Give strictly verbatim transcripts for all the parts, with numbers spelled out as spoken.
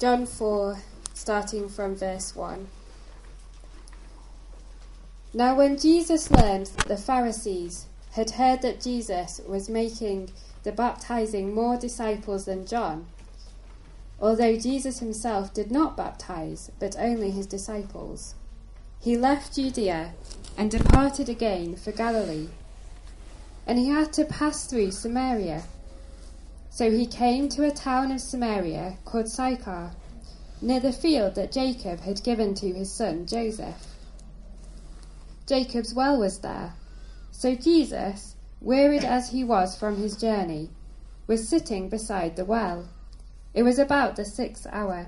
John four, starting from verse one. Now when Jesus learned that the Pharisees had heard that Jesus was making the baptizing more disciples than John, although Jesus himself did not baptize, but only his disciples, he left Judea and departed again for Galilee. And he had to pass through Samaria. So he came to a town of Samaria called Sychar, near the field that Jacob had given to his son Joseph. Jacob's well was there. So Jesus, wearied as he was from his journey, was sitting beside the well. It was about the sixth hour.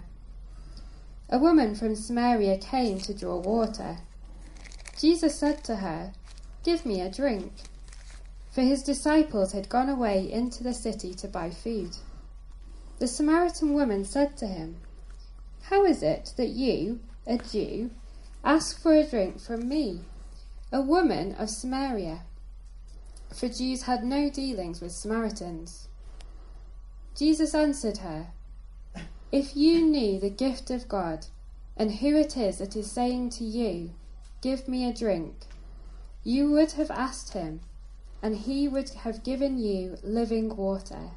A woman from Samaria came to draw water. Jesus said to her, "Give me a drink." For his disciples had gone away into the city to buy food. The Samaritan woman said to him, "How is it that you, a Jew, ask for a drink from me, a woman of Samaria?" For Jews had no dealings with Samaritans. Jesus answered her, "If you knew the gift of God, and who it is that is saying to you, 'Give me a drink,' you would have asked him, and he would have given you living water."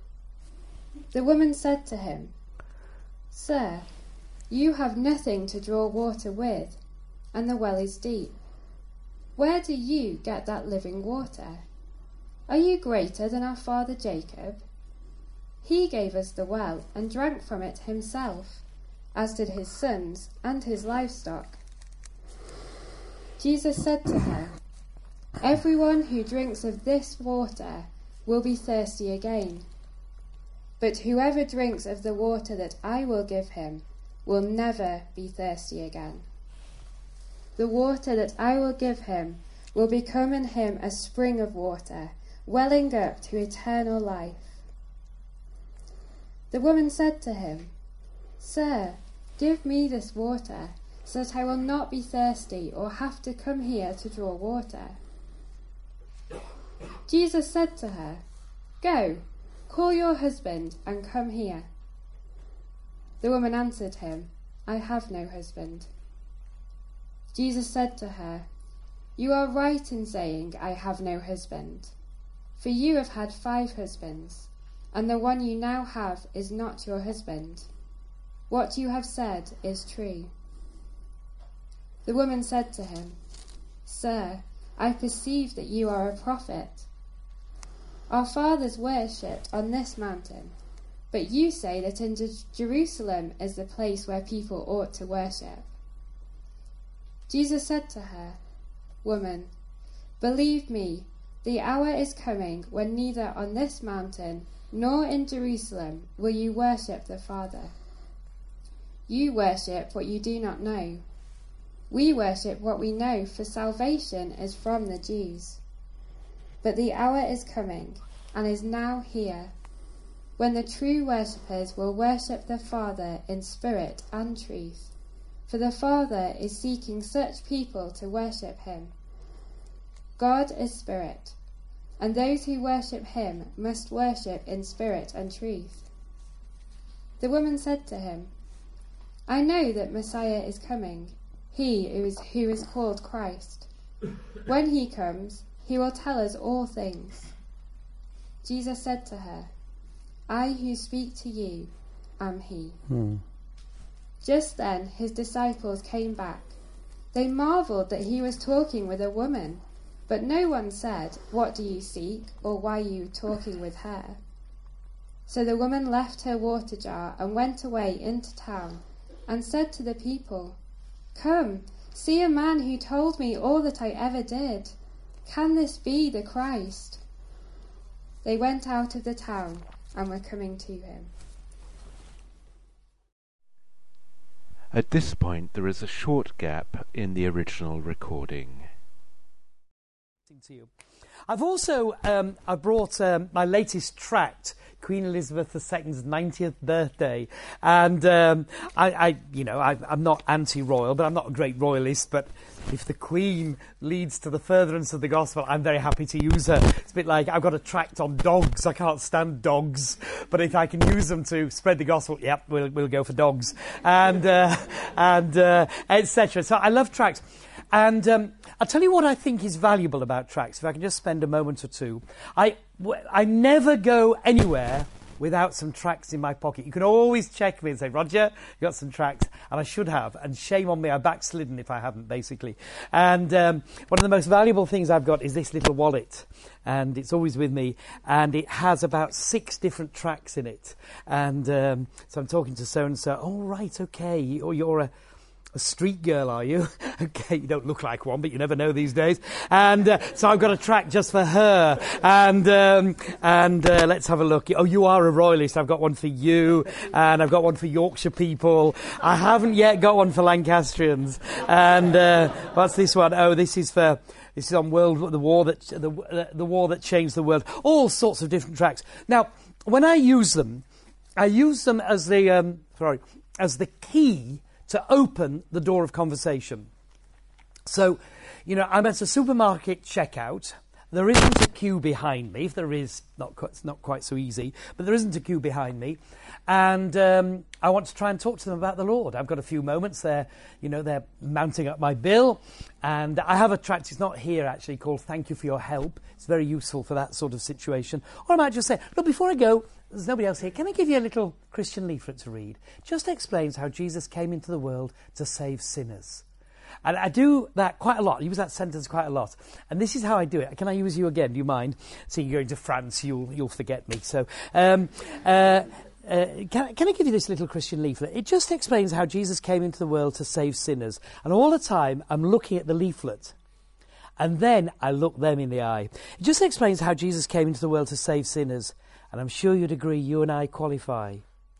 The woman said to him, "Sir, you have nothing to draw water with, and the well is deep. Where do you get that living water? Are you greater than our father Jacob? He gave us the well and drank from it himself, as did his sons and his livestock." Jesus said to her, "Everyone who drinks of this water will be thirsty again. But whoever drinks of the water that I will give him will never be thirsty again. The water that I will give him will become in him a spring of water, welling up to eternal life." The woman said to him, "Sir, give me this water, so that I will not be thirsty or have to come here to draw water." Jesus said to her, "Go, call your husband and come here." The woman answered him, "I have no husband." Jesus said to her, "You are right in saying, 'I have no husband,' for you have had five husbands, and the one you now have is not your husband. What you have said is true." The woman said to him, "Sir, I perceive that you are a prophet. Our fathers worshipped on this mountain, but you say that in Jerusalem is the place where people ought to worship." Jesus said to her, "Woman, believe me, the hour is coming when neither on this mountain nor in Jerusalem will you worship the Father. You worship what you do not know. We worship what we know, for salvation is from the Jews. But the hour is coming, and is now here, when the true worshippers will worship the Father in spirit and truth, for the Father is seeking such people to worship him. God is spirit, and those who worship him must worship in spirit and truth." The woman said to him, "I know that Messiah is coming, he who is, who is called Christ. When he comes, he will tell us all things." Jesus said to her, "I who speak to you am he." Hmm. Just then his disciples came back. They marveled that he was talking with a woman, but no one said, "What do you seek?" or "Why are you talking with her?" So the woman left her water jar and went away into town and said to the people, "Come, see a man who told me all that I ever did. Can this be the Christ?" They went out of the town and were coming to him. At this point, there is a short gap in the original recording. To you. I've also um, I brought um, my latest tract, Queen Elizabeth the Second's ninetieth birthday. And um, I, I, you know, I, I'm not anti-royal, but I'm not a great royalist. But if the Queen leads to the furtherance of the gospel, I'm very happy to use her. It's a bit like I've got a tract on dogs. I can't stand dogs, but if I can use them to spread the gospel, yep, we'll we'll go for dogs, and uh, and uh, et cetera. So I love tracts. And um, I'll tell you what I think is valuable about tracts, if I can just spend a moment or two. I, w- I never go anywhere without some tracts in my pocket. You can always check me and say, Roger, you got some tracts, and I should have, and shame on me, I backslidden if I hadn't, basically. And um, one of the most valuable things I've got is this little wallet, and it's always with me, and it has about six different tracts in it. And um, so I'm talking to so-and-so, oh, right, okay, or you're a... A street girl, are you? Okay, you don't look like one, but you never know these days. And uh, so I've got a tract just for her. And um, and uh, let's have a look. Oh, you are a royalist. I've got one for you, and I've got one for Yorkshire people. I haven't yet got one for Lancastrians. And uh, what's this one? Oh, this is for this is on world the war that the the war that changed the world. All sorts of different tracts. Now, when I use them, I use them as the um, sorry as the key to open the door of conversation. So, you know, I'm at a supermarket checkout. There isn't a queue behind me. If there is, not quite, it's not quite so easy, but there isn't a queue behind me. And um, I want to try and talk to them about the Lord. I've got a few moments there. You know, they're mounting up my bill. And I have a tract, it's not here actually, called Thank You for Your Help. It's very useful for that sort of situation. Or I might just say, look, before I go, there's nobody else here. Can I give you a little Christian leaflet to read? Just explains how Jesus came into the world to save sinners. And I do that quite a lot. I use that sentence quite a lot. And this is how I do it. Can I use you again? Do you mind? So you're going to France, you'll you'll forget me. So um, uh, uh, can, can I give you this little Christian leaflet? It just explains how Jesus came into the world to save sinners. And all the time, I'm looking at the leaflet. And then I look them in the eye. It just explains how Jesus came into the world to save sinners. And I'm sure you'd agree, you and I qualify.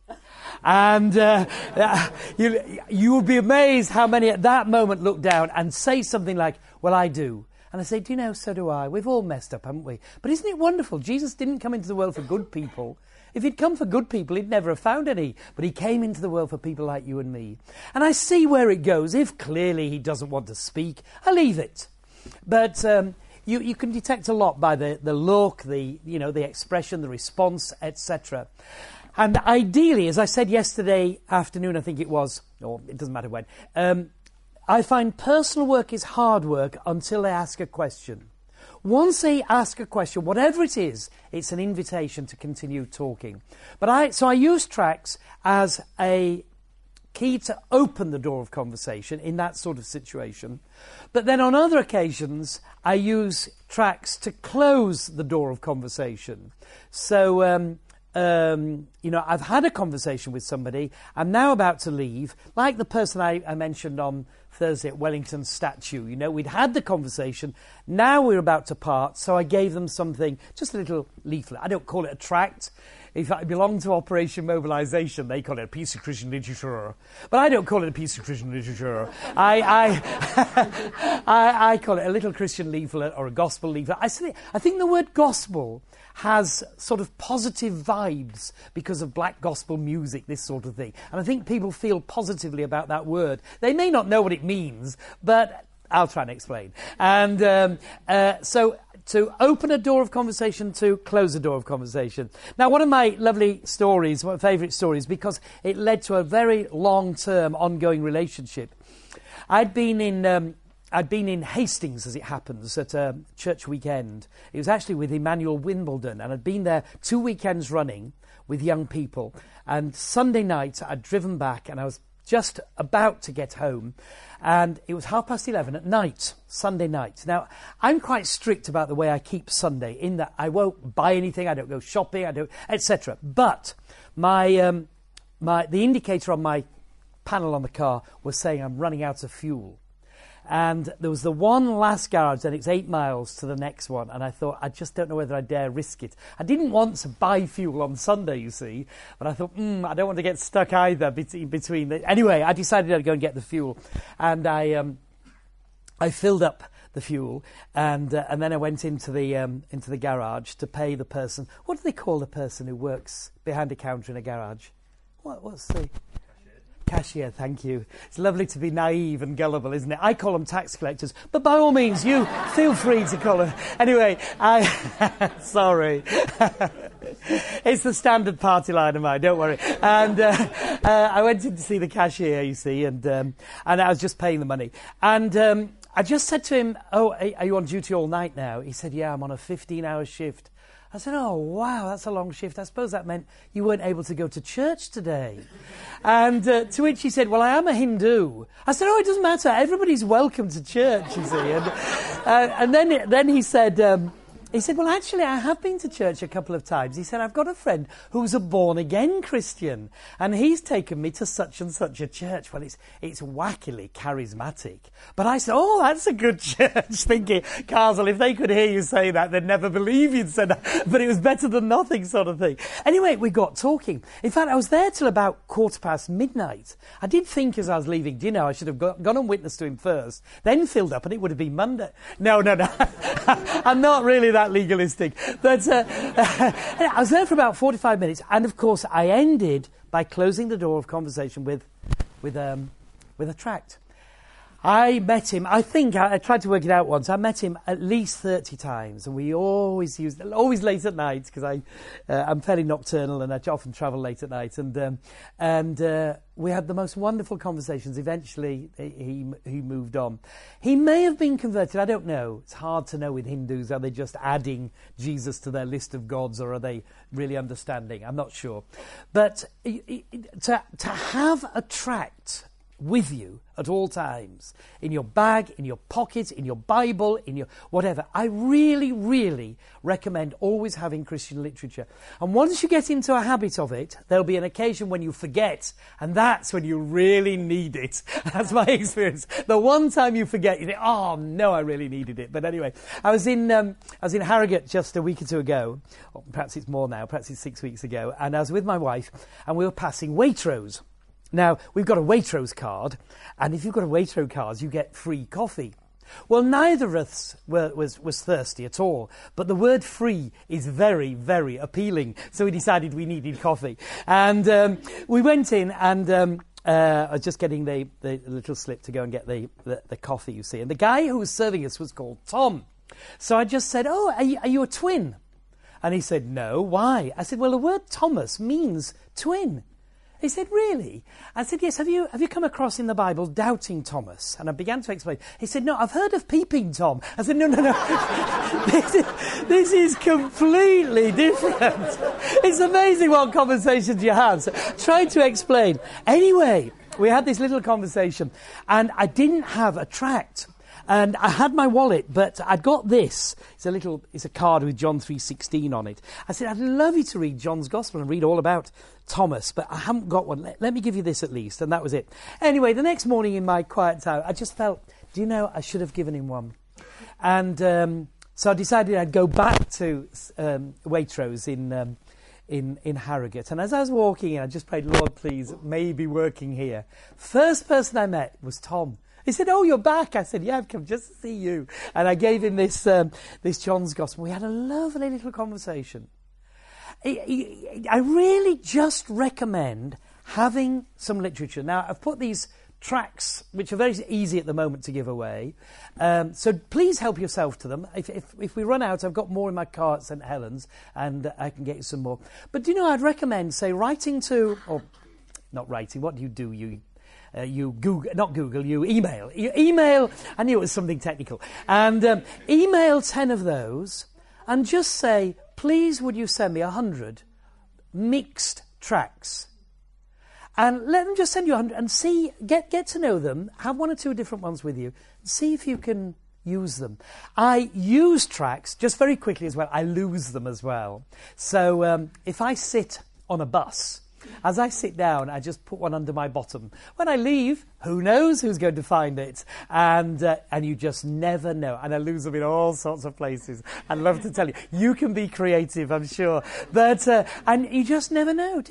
And uh, you, you will be amazed how many at that moment look down and say something like, well, I do. And I say, do you know, so do I. We've all messed up, haven't we? But isn't it wonderful? Jesus didn't come into the world for good people. If he'd come for good people, he'd never have found any. But he came into the world for people like you and me. And I see where it goes. If clearly he doesn't want to speak, I leave it. But... Um, You, you can detect a lot by the, the look, the you know the expression, the response, et cetera. And ideally, as I said yesterday afternoon, I think it was, or it doesn't matter when, um, I find personal work is hard work until they ask a question. Once they ask a question, whatever it is, it's an invitation to continue talking. But I so I use tracts as a key to open the door of conversation in that sort of situation. But then on other occasions, I use tracts to close the door of conversation. So, um, um, you know, I've had a conversation with somebody. I'm now about to leave, like the person I, I mentioned on Thursday at Wellington Statue. You know, we'd had the conversation. Now we're about to part. So I gave them something, just a little leaflet. I don't call it a tract. If I belong to Operation Mobilisation, they call it a piece of Christian literature. But I don't call it a piece of Christian literature. I, I, I, I call it a little Christian leaflet or a gospel leaflet. I, say, I think the word gospel has sort of positive vibes because of black gospel music, this sort of thing. And I think people feel positively about that word. They may not know what it means, but I'll try and explain. And um, uh, so... to open a door of conversation, to close a door of conversation. Now, one of my lovely stories, one of my favourite stories, because it led to a very long-term, ongoing relationship. I'd been in um, I'd been in Hastings, as it happens, at a church weekend. It was actually with Emmanuel Wimbledon, and I'd been there two weekends running with young people. And Sunday night, I'd driven back, and I was just about to get home, and it was half past eleven at night, Sunday night. Now, I'm quite strict about the way I keep Sunday, in that I won't buy anything, I don't go shopping, I don't, et cetera. But my um, my the indicator on my panel on the car was saying I'm running out of fuel. And there was the one last garage, and it's eight miles to the next one. And I thought, I just don't know whether I dare risk it. I didn't want to buy fuel on Sunday, you see. But I thought, hmm, I don't want to get stuck either between the... Anyway, I decided I'd go and get the fuel. And I um, I filled up the fuel, and uh, and then I went into the um, into the garage to pay the person. What do they call the person who works behind a counter in a garage? What, what's the... Cashier, thank you. It's lovely to be naive and gullible, isn't it? I call them tax collectors, but by all means, you feel free to call them. Anyway, I... sorry. It's the standard party line of mine, don't worry. And uh, uh, I went in to see the cashier, you see, and um, and I was just paying the money. And um, I just said to him, oh, are you on duty all night now? He said, yeah, I'm on a fifteen-hour shift. I said, oh, wow, that's a long shift. I suppose that meant you weren't able to go to church today. And uh, to which he said, well, I am a Hindu. I said, oh, it doesn't matter. Everybody's welcome to church, you see. And, uh, and then, then he said... Um, He said, well, actually, I have been to church a couple of times. He said, I've got a friend who's a born-again Christian, and he's taken me to such and such a church. Well, it's it's wackily charismatic. But I said, oh, that's a good church, thinking, Carswell, if they could hear you say that, they'd never believe you'd said that. But it was better than nothing sort of thing. Anyway, we got talking. In fact, I was there till about quarter past midnight. I did think as I was leaving dinner, I should have got, gone and witnessed to him first, then filled up, and it would have been Monday. No, no, no. I'm not really that legalistic. But uh, I was there for about forty-five minutes, and of course I ended by closing the door of conversation with with um, with a tract. I met him, I think, I, I tried to work it out once, I met him at least thirty times, and we always used, always late at night, because I, uh, I'm fairly nocturnal and I often travel late at night, and um, and uh, we had the most wonderful conversations. Eventually, he he moved on. He may have been converted, I don't know. It's hard to know with Hindus. Are they just adding Jesus to their list of gods, or are they really understanding? I'm not sure. But to to have a tract with you at all times, in your bag, in your pocket, in your Bible, in your whatever. I really, really recommend always having Christian literature. And once you get into a habit of it, there'll be an occasion when you forget, and that's when you really need it. That's my experience. The one time you forget, you think, oh no, I really needed it. But anyway, I was in um, I was in Harrogate just a week or two ago, or perhaps it's more now, perhaps it's six weeks ago, and I was with my wife, and we were passing Waitrose. Now, we've got a Waitrose card, and if you've got a Waitrose card, you get free coffee. Well, neither of us were, was, was thirsty at all, but the word free is very, very appealing, so we decided we needed coffee. And um, we went in, and um, uh, I was just getting the, the little slip to go and get the, the, the coffee, you see. And the guy who was serving us was called Tom. So I just said, oh, are you, are you a twin? And he said, no, why? I said, well, the word Thomas means twin. He said, really? I said, yes, have you have you come across in the Bible doubting Thomas? And I began to explain. He said, no, I've heard of peeping Tom. I said, no, no, no. this, is, this is completely different. It's amazing what conversations you have. So, trying to explain. Anyway, we had this little conversation, and I didn't have a tract. And I had my wallet, but I'd got this. It's a little, it's a card with John three sixteen on it. I said, I'd love you to read John's Gospel and read all about Thomas, but I haven't got one. Let, let me give you this at least. And that was it. Anyway, the next morning in my quiet time, I just felt, do you know, I should have given him one. And um, so I decided I'd go back to um, Waitrose in... Um, In, in Harrogate. And as I was walking in, I just prayed, Lord, please, may be working here. First person I met was Tom. He said, oh, you're back. I said, yeah, I've come just to see you. And I gave him this um, this John's Gospel. We had a lovely little conversation. I, I, I really just recommend having some literature. Now, I've put these tracts, which are very easy at the moment to give away. Um, so please help yourself to them. If, if, if we run out, I've got more in my car at St Helens, and uh, I can get you some more. But do you know, I'd recommend, say, writing to, or not writing, what do you do? You uh, you Google, not Google, you email. You email, I knew it was something technical. And um, email ten of those, and just say, please would you send me a hundred mixed tracts. And let them just send you a hundred and see, get, get to know them, have one or two different ones with you, and see if you can use them. I use tracts, just very quickly as well, I lose them as well. So um, if I sit on a bus, as I sit down, I just put one under my bottom. When I leave, who knows who's going to find it? And uh, and you just never know. And I lose them in all sorts of places. I'd love to tell you. You can be creative, I'm sure. But uh, and you just never know, do you?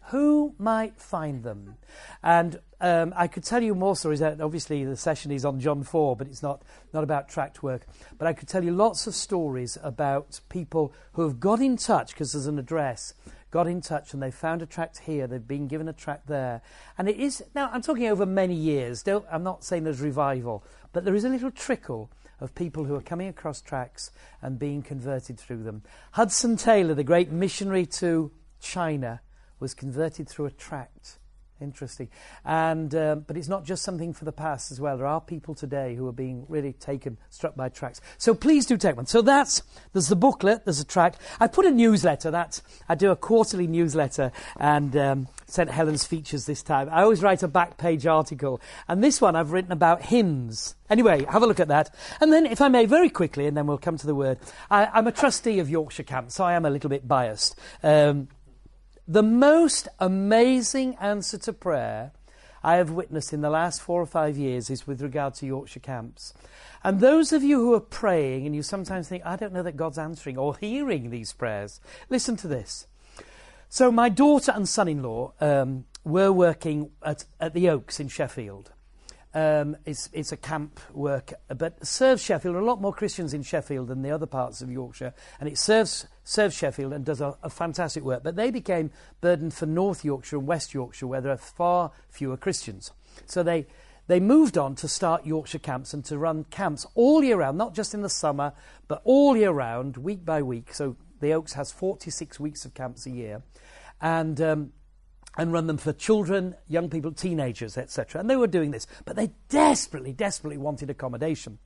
Who might find them? And um, I could tell you more stories. Obviously, the session is on John four, but it's not, not about tract work. But I could tell you lots of stories about people who have got in touch, because there's an address, got in touch and they found a tract here, they've been given a tract there. And it is, now I'm talking over many years. Don't, I'm not saying there's revival, but there is a little trickle of people who are coming across tracts and being converted through them. Hudson Taylor, the great missionary to China, was converted through a tract. Interesting. And um, but it's not just something for the past as well. There are people today who are being really taken, struck by tracts. So please do take one. So that's, there's the booklet, there's a tract. I put a newsletter, that's, I do a quarterly newsletter, and um, Saint Helens features this time. I always write a back page article, and this one I've written about hymns. Anyway, have a look at that. And then, if I may, very quickly, and then we'll come to the word. I, I'm a trustee of Yorkshire Camp, so I am a little bit biased. Um, The most amazing answer to prayer I have witnessed in the last four or five years is with regard to Yorkshire camps. And those of you who are praying and you sometimes think, I don't know that God's answering or hearing these prayers, listen to this. So my daughter and son-in-law um, were working at, at the Oaks in Sheffield. Um, it's, it's a camp work, but serves Sheffield. There are a lot more Christians in Sheffield than the other parts of Yorkshire, and it serves serves Sheffield and does a, a fantastic work. But they became burdened for North Yorkshire and West Yorkshire, where there are far fewer Christians. So they they moved on to start Yorkshire camps and to run camps all year round, not just in the summer, but all year round, week by week. So the Oaks has forty-six weeks of camps a year, and um, and run them for children, young people, teenagers, et cetera. And they were doing this, but they desperately, desperately wanted accommodation.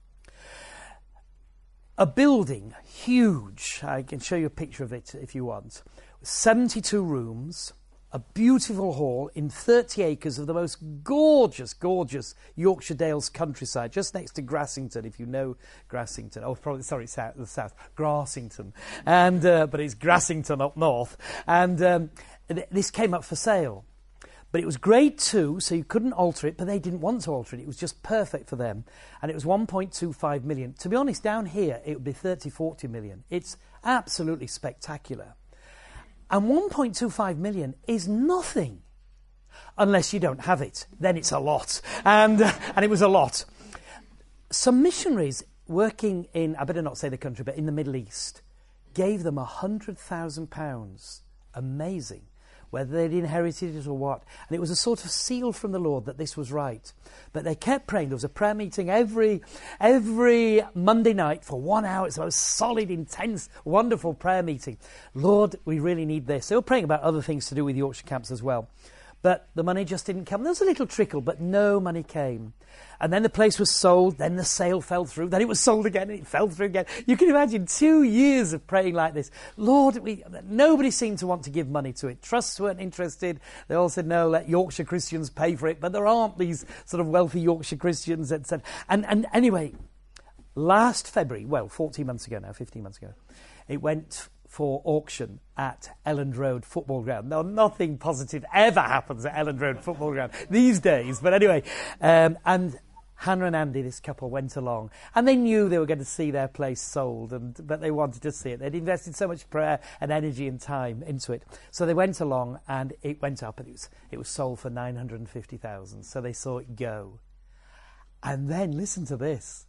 A building, huge, I can show you a picture of it if you want, seventy-two rooms, a beautiful hall in thirty acres of the most gorgeous, gorgeous Yorkshire Dales countryside, just next to Grassington, if you know Grassington. Oh, probably, sorry, south, the south, Grassington. And, uh, but it's Grassington up north. And um, th- this came up for sale. But it was grade two, so you couldn't alter it, but they didn't want to alter it. It was just perfect for them. And it was one point two five million. To be honest, down here, it would be thirty, forty million. It's absolutely spectacular. And one point two five million is nothing unless you don't have it. Then it's a lot. And, uh, and it was a lot. Some missionaries working in, I better not say the country, but in the Middle East, gave them one hundred thousand pounds. Amazing. Whether they'd inherited it or what. And it was a sort of seal from the Lord that this was right. But they kept praying. There was a prayer meeting every every Monday night for one hour. It's a most solid, intense, wonderful prayer meeting. Lord, we really need this. They were praying about other things to do with Yorkshire camps as well. But the money just didn't come. There was a little trickle, but no money came. And then the place was sold, then the sale fell through, then it was sold again, and it fell through again. You can imagine two years of praying like this. Lord, we, nobody seemed to want to give money to it. Trusts weren't interested. They all said, no, let Yorkshire Christians pay for it. But there aren't these sort of wealthy Yorkshire Christians, et cetera. And, and anyway, last February, well, fourteen months ago now, fifteen months ago, it went for auction at Elland Road Football Ground. Now, nothing positive ever happens at Elland Road Football Ground these days. But anyway, um, and Hannah and Andy, this couple, went along. And they knew they were going to see their place sold, and but they wanted to see it. They'd invested so much prayer and energy and time into it. So they went along, and it went up, and it was, it was sold for nine hundred fifty thousand dollars. So they saw it go. And then, listen to this.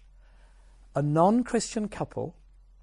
A non-Christian couple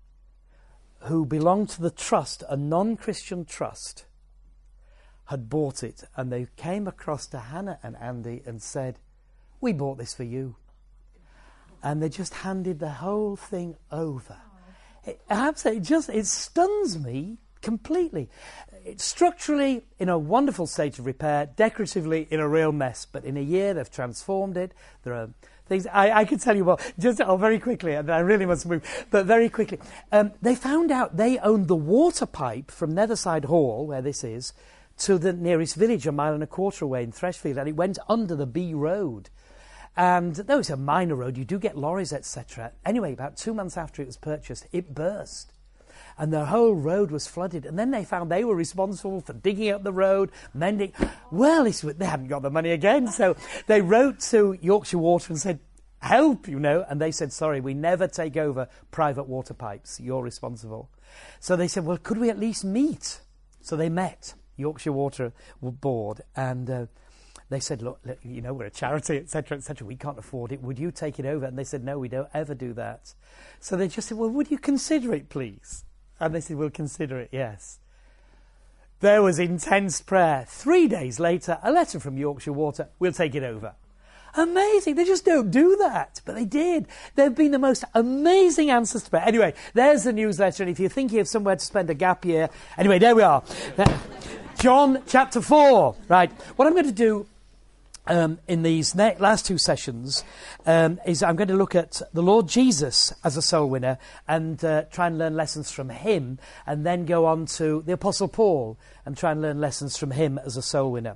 who belonged to the trust, a non-Christian trust, had bought it, and they came across to Hannah and Andy and said, we bought this for you. And they just handed the whole thing over. It, I have to say, it just, it stuns me completely. It's structurally in a wonderful state of repair, decoratively in a real mess, but in a year they've transformed it. There are things, I, I could tell you more, just oh, very quickly, and I really must move, but very quickly. Um, they found out they owned the water pipe from Netherside Hall, where this is, to the nearest village, a mile and a quarter away in Thrushfield, and it went under the B Road. And though it's a minor road, you do get lorries, et cetera. Anyway, about two months after it was purchased, it burst. And the whole road was flooded. And then they found they were responsible for digging up the road, mending. Well, they hadn't got the money again. So they wrote to Yorkshire Water and said, help, you know. And they said, sorry, we never take over private water pipes. You're responsible. So they said, well, could we at least meet? So they met. Yorkshire Water Board, and uh, they said, look, look, you know, we're a charity, et cetera, et cetera. We can't afford it. Would you take it over? And they said, no, we don't ever do that. So they just said, well, would you consider it, please? And they said, we'll consider it, yes. There was intense prayer. Three days later, a letter from Yorkshire Water, we'll take it over. Amazing. They just don't do that. But they did. They've been the most amazing answers to prayer. Anyway, there's the newsletter. And if you're thinking of somewhere to spend a gap year, anyway, there we are. John chapter four. Right. What I'm going to do um, in these ne- last two sessions um, is I'm going to look at the Lord Jesus as a soul winner and uh, try and learn lessons from him, and then go on to the Apostle Paul and try and learn lessons from him as a soul winner.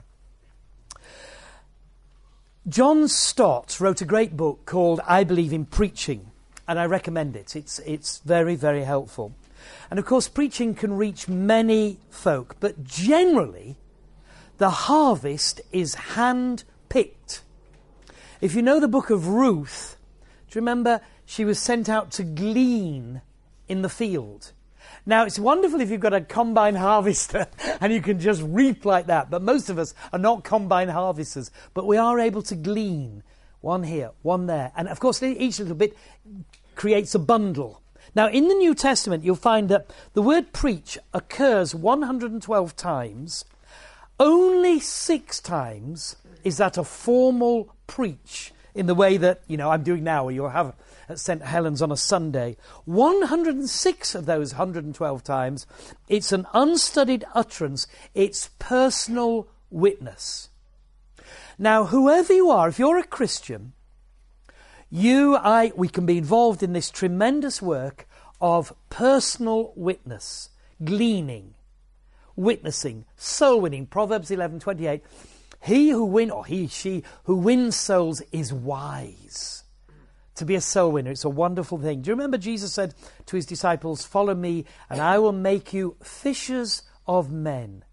John Stott wrote a great book called I Believe in Preaching, and I recommend it. It's it's very, very helpful. And of course, preaching can reach many folk, but generally, the harvest is hand-picked. If you know the book of Ruth, do you remember she was sent out to glean in the field? Now, it's wonderful if you've got a combine harvester and you can just reap like that. But most of us are not combine harvesters. But we are able to glean. One here, one there. And, of course, each little bit creates a bundle. Now, in the New Testament, you'll find that the word preach occurs one hundred twelve times. Only six times is that a formal preach in the way that, you know, I'm doing now, or you'll have at Saint Helens on a Sunday. one hundred six of those one hundred twelve times, it's an unstudied utterance. It's personal witness. Now, whoever you are, if you're a Christian, you, I, we can be involved in this tremendous work of personal witness, gleaning, witnessing, soul winning. Proverbs eleven twenty-eight. He who wins, or he, she, who wins souls is wise. To be a soul winner, it's a wonderful thing. Do you remember Jesus said to his disciples, follow me and I will make you fishers of men.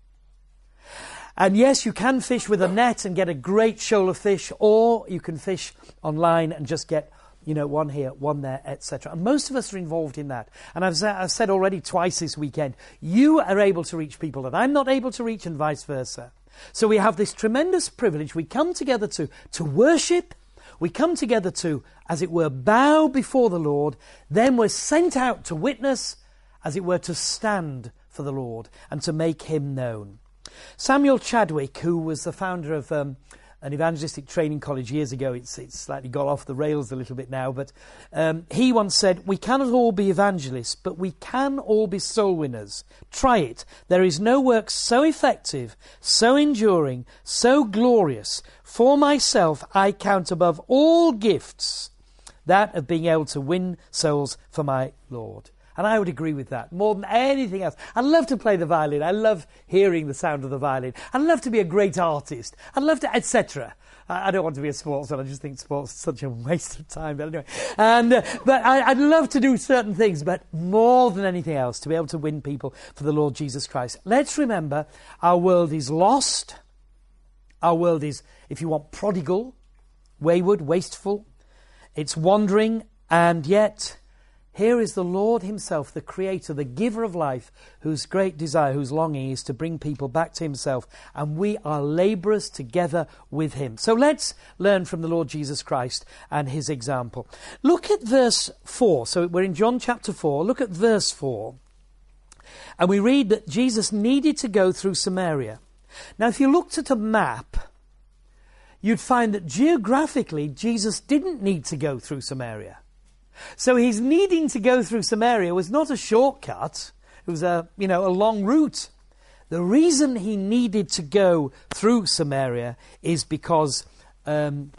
And yes, you can fish with a net and get a great shoal of fish, or you can fish online and just get, you know, one here, one there, et cetera. And most of us are involved in that. And I've, I've said already twice this weekend, you are able to reach people that I'm not able to reach, and vice versa. So we have this tremendous privilege. We come together to, to worship. We come together to, as it were, bow before the Lord. Then we're sent out to witness, as it were, to stand for the Lord and to make him known. Samuel Chadwick, who was the founder of um, an evangelistic training college years ago, it's, it's slightly got off the rails a little bit now, but um, he once said, we cannot all be evangelists, but we can all be soul winners. Try it. There is no work so effective, so enduring, so glorious. For myself, I count above all gifts that of being able to win souls for my Lord. And I would agree with that more than anything else. I love to play the violin. I love hearing the sound of the violin. I love to be a great artist. I love to, et cetera. I, I don't want to be a sportsman. I just think sports is such a waste of time. But anyway, and uh, but I, I'd love to do certain things. But more than anything else, to be able to win people for the Lord Jesus Christ. Let's remember, our world is lost. Our world is, if you want, prodigal, wayward, wasteful. It's wandering, and yet here is the Lord himself, the creator, the giver of life, whose great desire, whose longing is to bring people back to himself. And we are labourers together with him. So let's learn from the Lord Jesus Christ and his example. Look at verse four. So we're in John chapter four. Look at verse four. And we read that Jesus needed to go through Samaria. Now, if you looked at a map, you'd find that geographically, Jesus didn't need to go through Samaria. So his needing to go through Samaria was not a shortcut. It was a, you know, a long route. The reason he needed to go through Samaria is because um,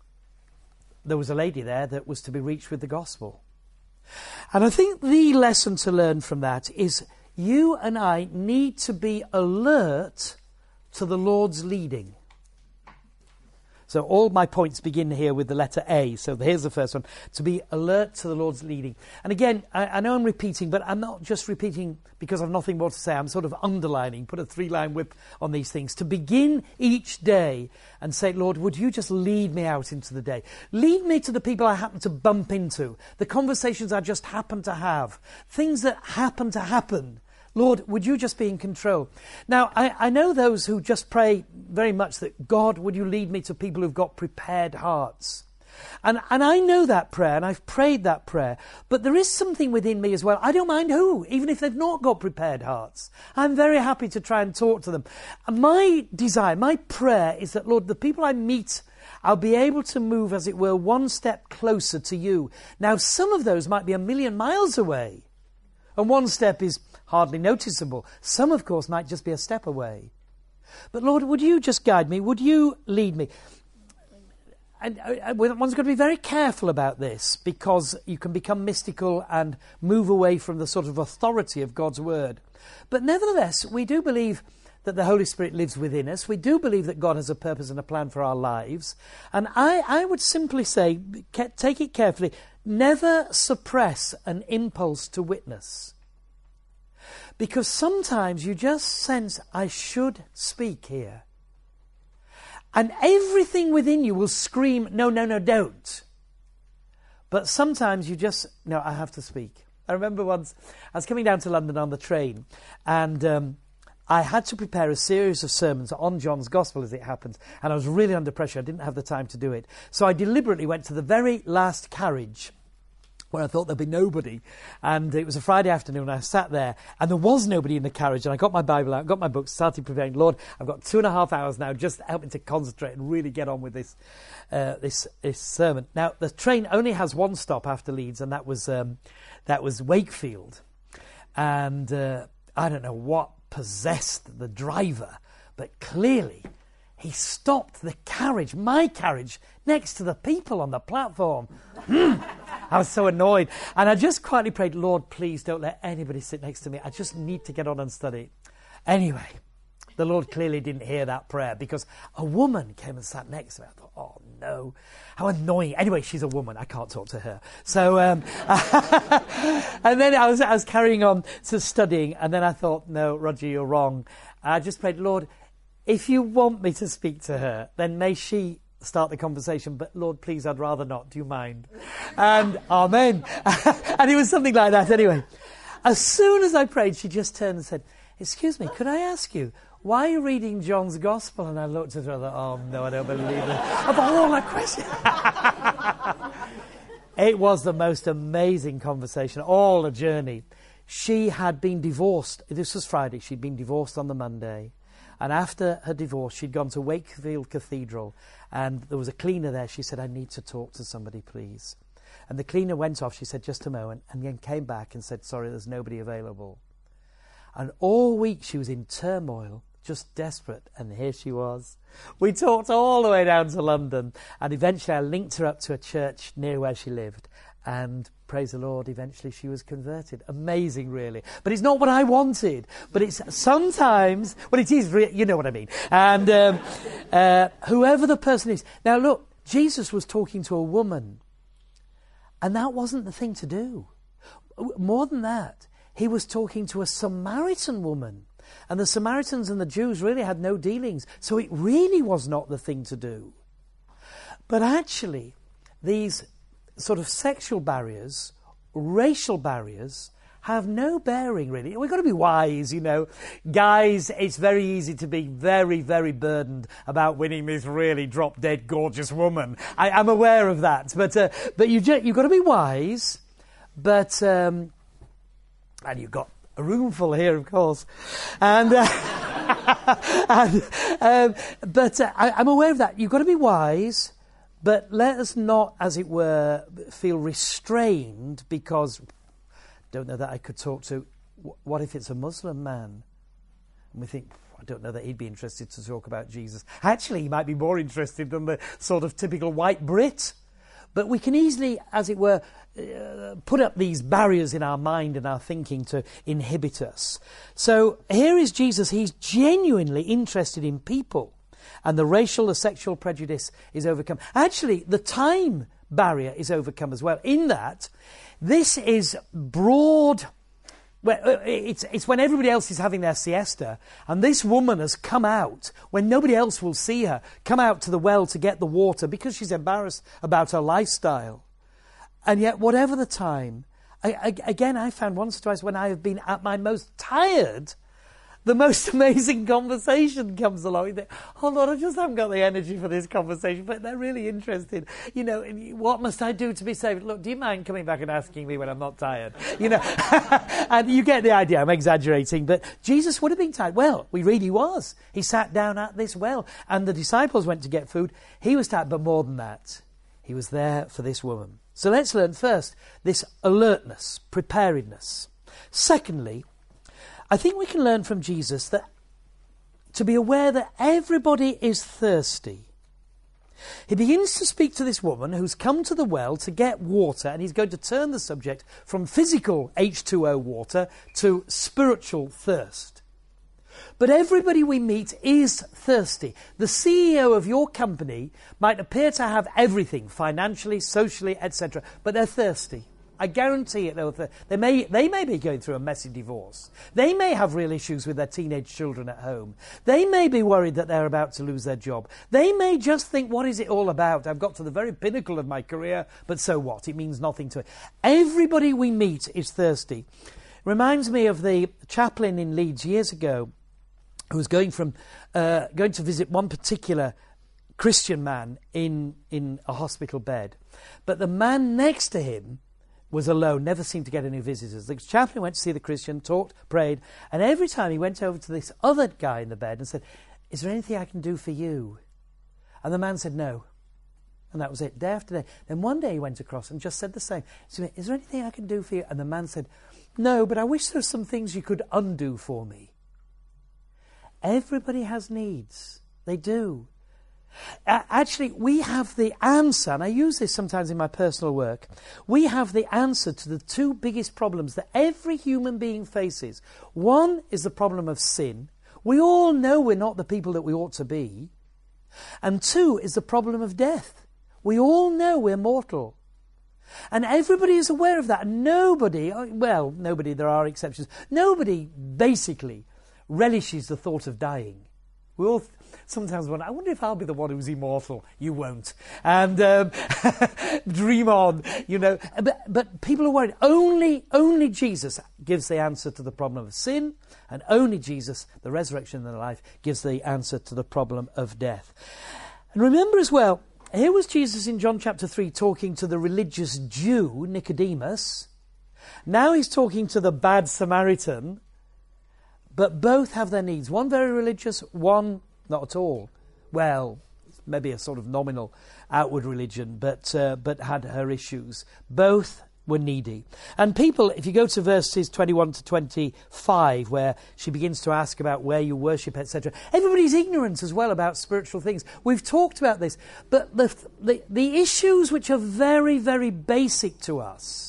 there was a lady there that was to be reached with the gospel. And I think the lesson to learn from that is you and I need to be alert to the Lord's leading. So all my points begin here with the letter A. So here's the first one. To be alert to the Lord's leading. And again, I, I know I'm repeating, but I'm not just repeating because I've nothing more to say. I'm sort of underlining, put a three-line whip on these things. To begin each day and say, Lord, would you just lead me out into the day? Lead me to the people I happen to bump into. The conversations I just happen to have. Things that happen to happen. Lord, would you just be in control? Now, I, I know those who just pray very much that, God, would you lead me to people who've got prepared hearts? And and I know that prayer, and I've prayed that prayer, but there is something within me as well. I don't mind who, even if they've not got prepared hearts. I'm very happy to try and talk to them. And my desire, my prayer is that, Lord, the people I meet, I'll be able to move, as it were, one step closer to you. Now, some of those might be a million miles away, and one step is hardly noticeable. Some, of course, might just be a step away. But, Lord, would you just guide me? Would you lead me? And uh, one's got to be very careful about this, because you can become mystical and move away from the sort of authority of God's word. But nevertheless, we do believe that the Holy Spirit lives within us. We do believe that God has a purpose and a plan for our lives. And I, I would simply say, take it carefully, never suppress an impulse to witness. Because sometimes you just sense, I should speak here. And everything within you will scream, no, no, no, don't. But sometimes you just, no, I have to speak. I remember once I was coming down to London on the train, and um, I had to prepare a series of sermons on John's Gospel, as it happens, and I was really under pressure. I didn't have the time to do it. So I deliberately went to the very last carriage, where I thought there'd be nobody. And it was a Friday afternoon, and I sat there, and there was nobody in the carriage. And I got my Bible out, got my books, started preparing. Lord, I've got two and a half hours now, just help me to concentrate and really get on with this uh, this, this sermon. Now, the train only has one stop after Leeds, and that was um, that was Wakefield. And uh, I don't know what possessed the driver, but clearly he stopped the carriage, my carriage, next to the people on the platform. I was so annoyed. And I just quietly prayed, Lord, please don't let anybody sit next to me. I just need to get on and study. Anyway, the Lord clearly didn't hear that prayer, because a woman came and sat next to me. I thought, oh, no, how annoying. Anyway, she's a woman. I can't talk to her. So, um, and then I was, I was carrying on to studying. And then I thought, no, Roger, you're wrong. I just prayed, Lord, if you want me to speak to her, then may she start the conversation. But Lord, please, I'd rather not. Do you mind? And amen. And it was something like that anyway. As soon as I prayed, she just turned and said, excuse me, could I ask you, why are you reading John's Gospel? And I looked at her and thought, oh, no, I don't believe it. Of all the questions. It was the most amazing conversation, all a journey. She had been divorced. This was Friday. She'd been divorced on the Monday. And after her divorce, she'd gone to Wakefield Cathedral, and there was a cleaner there. She said, I need to talk to somebody, please. And the cleaner went off. She said, just a moment, and then came back and said, sorry, there's nobody available. And all week she was in turmoil, just desperate, and here she was. We talked all the way down to London, and eventually I linked her up to a church near where she lived, and praise the Lord, eventually she was converted. Amazing, really. But it's not what I wanted. But it's sometimes, well, it is, re- you know what I mean. And um, uh, whoever the person is. Now, look, Jesus was talking to a woman, and that wasn't the thing to do. More than that, he was talking to a Samaritan woman. And the Samaritans and the Jews really had no dealings. So it really was not the thing to do. But actually, these sort of sexual barriers, racial barriers, have no bearing, really. We've got to be wise, you know. Guys, it's very easy to be very, very burdened about winning this really drop-dead gorgeous woman. I, I'm aware of that. But uh, but you just, you've got to be wise. But, um, and you've got a room full here, of course. And, uh, and um, but uh, I, I'm aware of that. You've got to be wise. But let us not, as it were, feel restrained because, don't know that I could talk to, what if it's a Muslim man? And we think, I don't know that he'd be interested to talk about Jesus. Actually, he might be more interested than the sort of typical white Brit. But we can easily, as it were, uh, put up these barriers in our mind and our thinking to inhibit us. So here is Jesus. He's genuinely interested in people. And the racial, the sexual prejudice is overcome. Actually, the time barrier is overcome as well. In that, this is broad. Well, it's, it's when everybody else is having their siesta, and this woman has come out when nobody else will see her, come out to the well to get the water because she's embarrassed about her lifestyle. And yet, whatever the time, I, I, again, I found once or twice when I have been at my most tired, the most amazing conversation comes along. You think, oh Lord, I just haven't got the energy for this conversation, but they're really interested. You know, what must I do to be saved? Look, do you mind coming back and asking me when I'm not tired? You know, and you get the idea. I'm exaggerating, but Jesus would have been tired. Well, we read he was. He sat down at this well, and the disciples went to get food. He was tired, but more than that, he was there for this woman. So let's learn first this alertness, preparedness. Secondly, I think we can learn from Jesus that to be aware that everybody is thirsty. He begins to speak to this woman who's come to the well to get water, and he's going to turn the subject from physical H two O water to spiritual thirst. But everybody we meet is thirsty. The C E O of your company might appear to have everything, financially, socially, et cetera, but they're thirsty. I guarantee it. Th- they may they may be going through a messy divorce. They may have real issues with their teenage children at home. They may be worried that they're about to lose their job. They may just think, what is it all about? I've got to the very pinnacle of my career, but so what? It means nothing to it. Everybody we meet is thirsty. Reminds me of the chaplain in Leeds years ago who was going from uh, going to visit one particular Christian man in in a hospital bed. But the man next to him was alone, never seemed to get any visitors. The chaplain went to see the Christian, talked, prayed, and every time he went over to this other guy in the bed and said, is there anything I can do for you? And the man said no. And that was it, day after day. Then one day he went across and just said the same. He said, is there anything I can do for you? And the man said, no, but I wish there were some things you could undo for me. Everybody has needs. They do. Uh, actually, we have the answer, and I use this sometimes in my personal work. We have the answer to the two biggest problems that every human being faces. One is the problem of sin. We all know we're not the people that we ought to be. And two is the problem of death. We all know we're mortal. And everybody is aware of that. And nobody, well, nobody, there are exceptions, nobody basically relishes the thought of dying. We all sometimes wonder, I wonder if I'll be the one who's immortal. You won't. And um, dream on, you know. But, but people are worried. Only, only Jesus gives the answer to the problem of sin, and only Jesus, the resurrection and the life, gives the answer to the problem of death. And remember as well, here was Jesus in John chapter three talking to the religious Jew, Nicodemus. Now he's talking to the bad Samaritan. But both have their needs. One very religious, one not at all. Well, maybe a sort of nominal outward religion, but uh, but had her issues. Both were needy. And people, if you go to verses twenty-one to twenty-five, where she begins to ask about where you worship, et cetera, everybody's ignorant as well about spiritual things. We've talked about this, but the the, the issues which are very, very basic to us,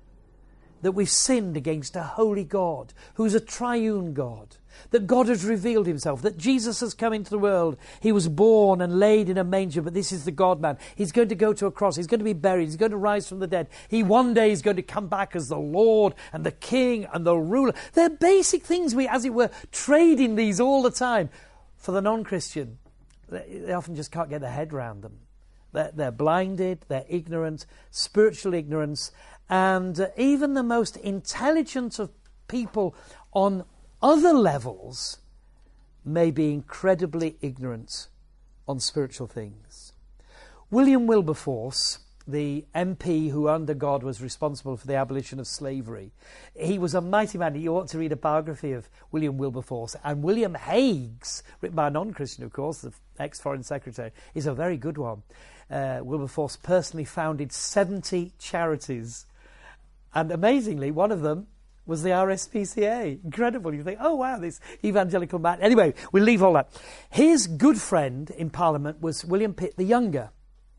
that we've sinned against a holy God, who's a triune God, that God has revealed himself, that Jesus has come into the world. He was born and laid in a manger, but this is the God-man. He's going to go to a cross. He's going to be buried. He's going to rise from the dead. He one day is going to come back as the Lord and the King and the ruler. They're basic things. We, as it were, trade in these all the time. For the non-Christian, they, they often just can't get their head around them. They're, they're blinded, they're ignorant, spiritual ignorance. And uh, even the most intelligent of people on other levels may be incredibly ignorant on spiritual things. William Wilberforce, the M P who under God was responsible for the abolition of slavery, he was a mighty man. You ought to read a biography of William Wilberforce. And William Hagues, written by a non-Christian, of course, the ex-foreign secretary, is a very good one. Uh, Wilberforce personally founded seventy charities. And amazingly, one of them was the R S P C A. Incredible. You think, oh, wow, this evangelical man. Anyway, we'll leave all that. His good friend in Parliament was William Pitt the Younger.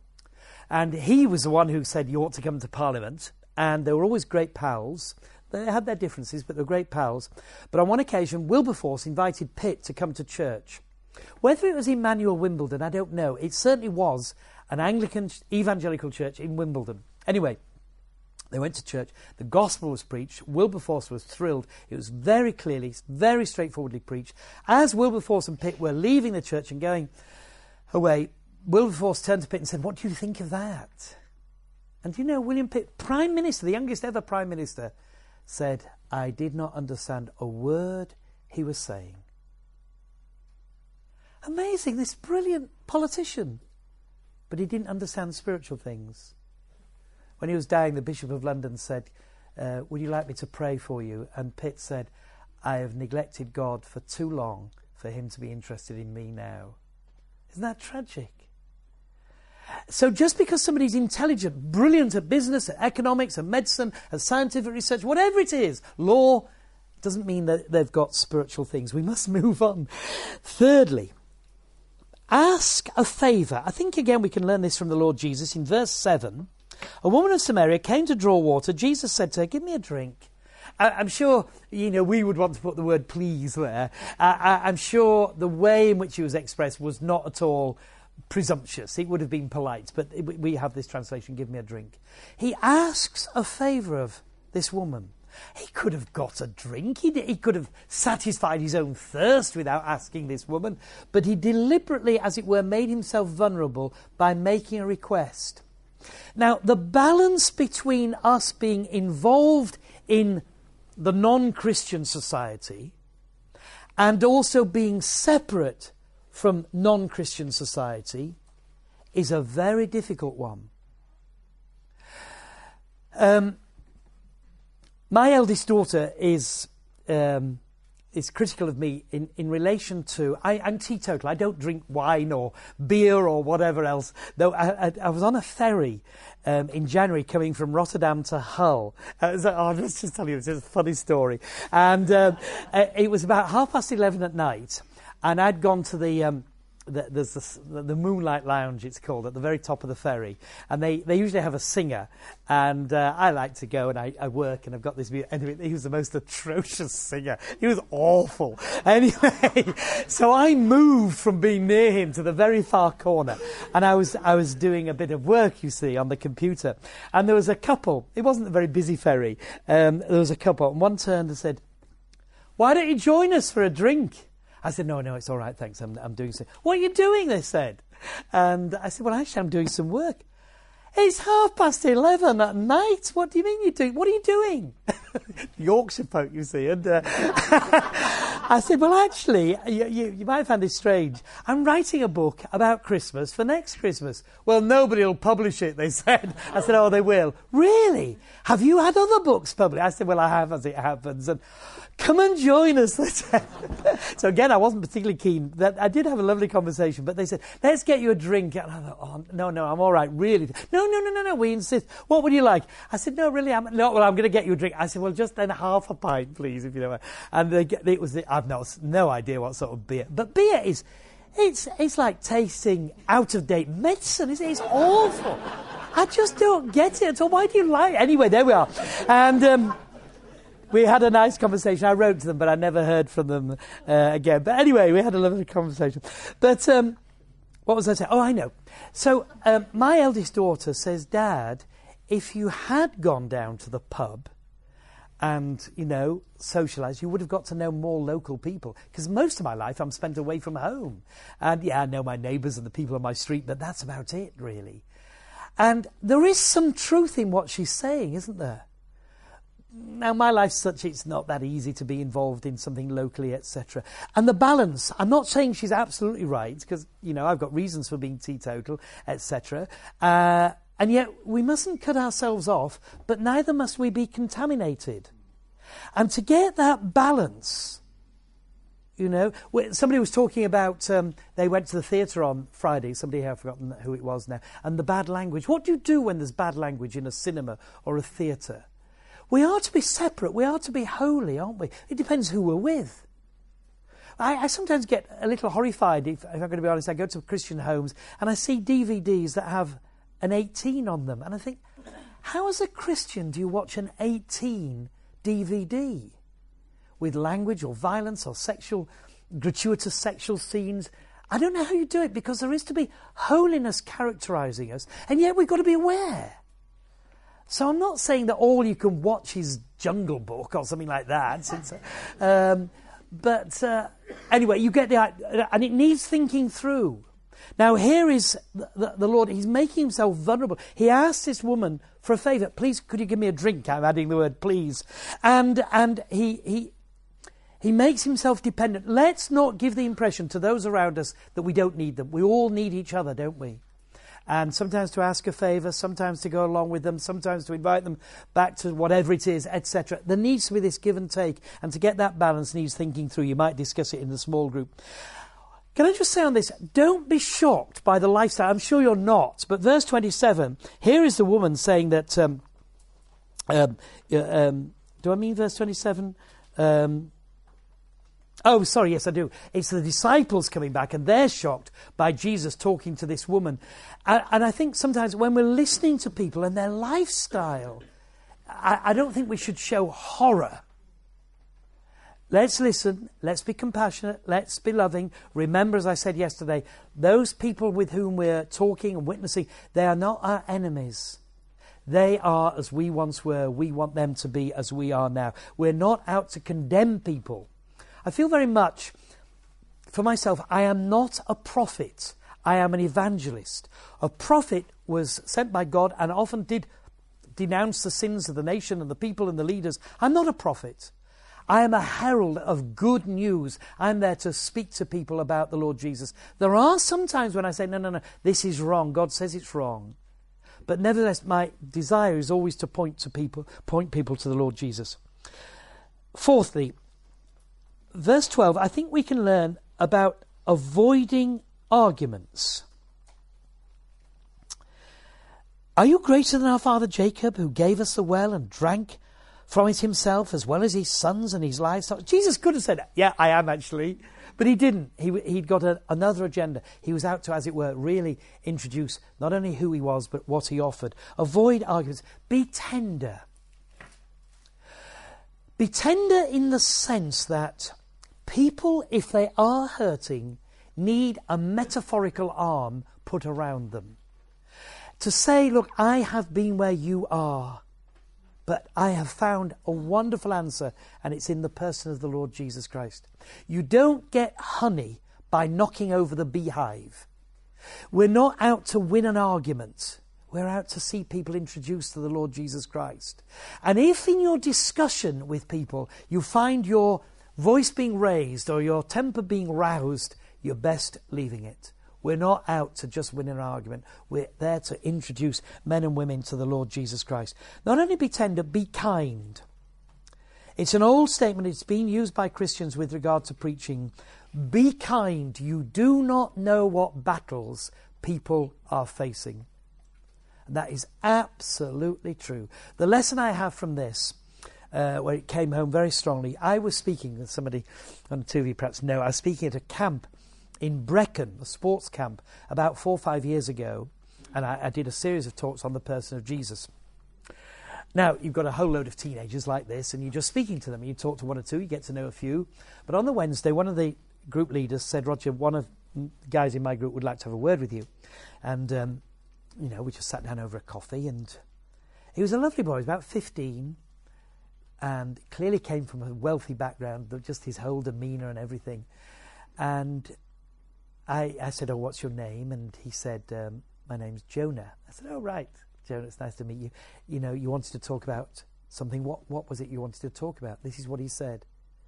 And he was the one who said, you ought to come to Parliament. And they were always great pals. They had their differences, but they were great pals. But on one occasion, Wilberforce invited Pitt to come to church. Whether it was Emmanuel Wimbledon, I don't know. It certainly was an Anglican evangelical church in Wimbledon. Anyway, they went to church. The gospel was preached. Wilberforce was thrilled. It was very clearly, very straightforwardly preached. As Wilberforce and Pitt were leaving the church and going away, Wilberforce turned to Pitt and said, what do you think of that? And you know, William Pitt, Prime Minister, the youngest ever Prime Minister, said, I did not understand a word he was saying. Amazing, this brilliant politician. But he didn't understand spiritual things. When he was dying, the Bishop of London said, uh, would you like me to pray for you? And Pitt said, I have neglected God for too long for him to be interested in me now. Isn't that tragic? So just because somebody's intelligent, brilliant at business, at economics, at medicine, at scientific research, whatever it is, law, doesn't mean that they've got spiritual things. We must move on. Thirdly, ask a favour. I think, again, we can learn this from the Lord Jesus. In verse seven, a woman of Samaria came to draw water. Jesus said to her, give me a drink. I, I'm sure, you know, we would want to put the word please there. Uh, I, I'm sure the way in which it was expressed was not at all presumptuous. It would have been polite, but it, we have this translation, give me a drink. He asks a favour of this woman. He could have got a drink. He, he could have satisfied his own thirst without asking this woman. But he deliberately, as it were, made himself vulnerable by making a request. Now, the balance between us being involved in the non-Christian society and also being separate from non-Christian society is a very difficult one. Um, my eldest daughter is um, is critical of me in, in relation to... I, I'm teetotal. I don't drink wine or beer or whatever else. Though I, I, I was on a ferry um, in January coming from Rotterdam to Hull. Uh, so, oh, let's just tell you, it's a funny story. And um, uh, it was about half past eleven at night. And I'd gone to the, um, the there's this, the, the Moonlight Lounge, it's called, at the very top of the ferry. And they, they usually have a singer. And uh, I like to go and I, I work and I've got this... Anyway, he was the most atrocious singer. He was awful. Anyway, so I moved from being near him to the very far corner. And I was I was doing a bit of work, you see, on the computer. And there was a couple. It wasn't a very busy ferry. Um, there was a couple. And one turned and said, why don't you join us for a drink? I said, no, no, it's all right, thanks, I'm, I'm doing something. What are you doing, they said. And I said, well, actually, I'm doing some work. It's half past eleven at night. What do you mean you're doing? What are you doing? Yorkshire folk, you see. And uh, I said, well, actually, you, you, you might find this strange. I'm writing a book about Christmas for next Christmas. Well, nobody will publish it, they said. I said, oh, they will. Really? Have you had other books published? I said, well, I have, as it happens. And come and join us, they said. So again, I wasn't particularly keen. That I did have a lovely conversation, but they said, let's get you a drink. And I thought, oh, no, no, I'm all right, really. No, no, no, no, no, we insist. What would you like? I said, no, really, I'm, no, well, I'm going to get you a drink. I said, well, just then half a pint, please, if you don't mind. And they, it was, the, I've no, no idea what sort of beer. But beer is, it's, it's like tasting out-of-date medicine, isn't it? It's awful. I just don't get it. So why do you like it? Anyway, there we are. And... Um, we had a nice conversation. I wrote to them, but I never heard from them uh, again. But anyway, we had a lovely conversation. But um, what was I saying? Oh, I know. So um, my eldest daughter says, Dad, if you had gone down to the pub and, you know, socialised, you would have got to know more local people. Because most of my life I'm spent away from home. And, yeah, I know my neighbours and the people on my street, but that's about it, really. And there is some truth in what she's saying, isn't there? Now, my life's such, it's not that easy to be involved in something locally, et cetera. And the balance, I'm not saying she's absolutely right, because, you know, I've got reasons for being teetotal, et cetera. Uh, and yet, we mustn't cut ourselves off, but neither must we be contaminated. And to get that balance, you know, somebody was talking about, um, they went to the theatre on Friday, somebody here, I've forgotten who it was now, and the bad language. What do you do when there's bad language in a cinema or a theatre? We are to be separate. We are to be holy, aren't we? It depends who we're with. I, I sometimes get a little horrified, if, if I'm going to be honest. I go to Christian homes and I see D V Ds that have an eighteen on them. And I think, how as a Christian do you watch an eighteen D V D? With language or violence or sexual, gratuitous sexual scenes. I don't know how you do it, because there is to be holiness characterising us. And yet we've got to be aware. So I'm not saying that all you can watch is Jungle Book or something like that. Since, um, but uh, anyway, you get the idea. And it needs thinking through. Now here is the, the, the Lord, he's making himself vulnerable. He asked this woman for a favour. Please, could you give me a drink? I'm adding the word please. And and he he he makes himself dependent. Let's not give the impression to those around us that we don't need them. We all need each other, don't we? And sometimes to ask a favour, sometimes to go along with them, sometimes to invite them back to whatever it is, et cetera. There needs to be this give and take. And to get that balance needs thinking through. You might discuss it in the small group. Can I just say on this, don't be shocked by the lifestyle. I'm sure you're not. But verse twenty-seven, here is the woman saying that, um, um, um, do I mean verse twenty-seven? Um, oh, sorry, yes, I do. It's the disciples coming back and they're shocked by Jesus talking to this woman. And, and I think sometimes when we're listening to people and their lifestyle, I, I don't think we should show horror. Let's listen, let's be compassionate, let's be loving. Remember, as I said yesterday, those people with whom we're talking and witnessing, they are not our enemies. They are as we once were. We want them to be as we are now. We're not out to condemn people. I feel very much, for myself, I am not a prophet. I am an evangelist. A prophet was sent by God and often did denounce the sins of the nation and the people and the leaders. I'm not a prophet. I am a herald of good news. I'm there to speak to people about the Lord Jesus. There are some times when I say, no, no, no, this is wrong. God says it's wrong. But nevertheless, my desire is always to point to people, point people to the Lord Jesus. Fourthly, verse twelve, I think we can learn about avoiding arguments. Are you greater than our father Jacob, who gave us the well and drank from it himself, as well as his sons and his livestock? Jesus could have said, yeah, I am actually. But he didn't. He, he'd got a, another agenda. He was out to, as it were, really introduce not only who he was, but what he offered. Avoid arguments. Be tender. Be tender in the sense that people, if they are hurting, need a metaphorical arm put around them. To say, look, I have been where you are, but I have found a wonderful answer, and it's in the person of the Lord Jesus Christ. You don't get honey by knocking over the beehive. We're not out to win an argument. We're out to see people introduced to the Lord Jesus Christ. And if in your discussion with people you find your voice being raised or your temper being roused, you're best leaving it. We're not out to just win an argument. We're there to introduce men and women to the Lord Jesus Christ. Not only be tender, be kind. It's an old statement. It's been used by Christians with regard to preaching. Be kind. You do not know what battles people are facing. And that is absolutely true. The lesson I have from this, uh, where it came home very strongly, I was speaking with somebody on T V, perhaps know, I was speaking at a camp in Brecon, a sports camp, about four or five years ago, and I, I did a series of talks on the person of Jesus. Now, you've got a whole load of teenagers like this, and you're just speaking to them. You talk to one or two, you get to know a few. But on the Wednesday, one of the group leaders said, Roger, one of the guys in my group would like to have a word with you. And, um, you know, we just sat down over a coffee, and he was a lovely boy. He was about fifteen, and clearly came from a wealthy background, just his whole demeanour and everything. And I, I said, oh, what's your name? And he said, um, my name's Jonah. I said, oh, right, Jonah, it's nice to meet you. You know, you wanted to talk about something. What, what was it you wanted to talk about? This is what he said.